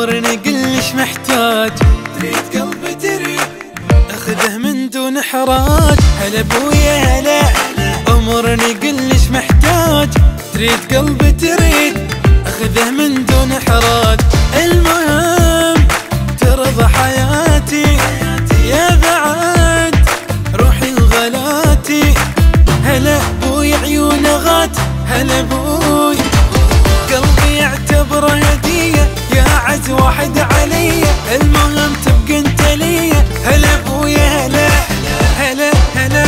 امرني قلش محتاج، تريد قلبي تريد اخذه من دون حراج. هلا ابويا هلا، امرني قلش محتاج، تريد قلبي تريد اخذه من دون حراج. المهم ترضى حياتي يا بعد روحي وغلاتي. هلا ابوي عيونه غات، هلا ابوي قلبي يعتبره هدية يا عز واحد علي. المهم تبقى انت لي. هلا ابويا هلا هلا هلا.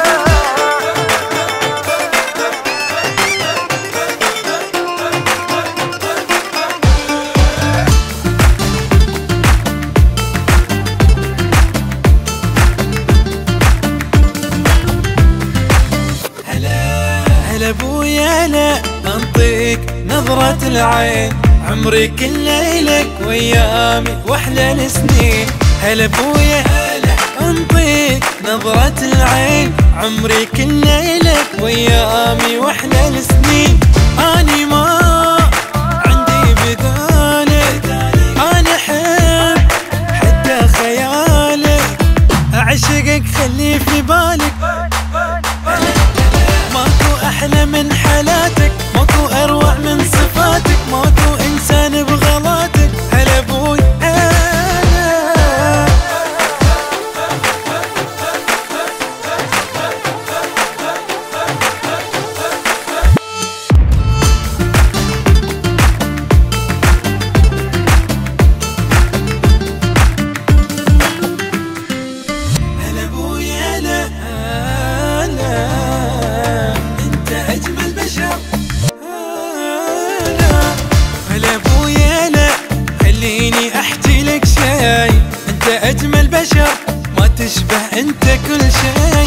هلا ابويا هلا، انطيك نظرة العين عمري كله لك وايامي واحلى السنين. هلا ابويا هلا، انطيك نظرة العين عمري كله لك وايامي واحلى السنين. اني ما عندي بدالك، انا احب حتى خيالك، اعشقك خلي في بالك. ماكو احلى من حالاتك، ماكو اروع من صفاتك، ماكو انسان بغلاتك. هلا ابوي هلا. هلا ابوي هلا هلا، انت اجمل بشر. هلا ابوي هلا، خليني احكي لك شي، انت اجمل بشر ما تشبه انت كل شي.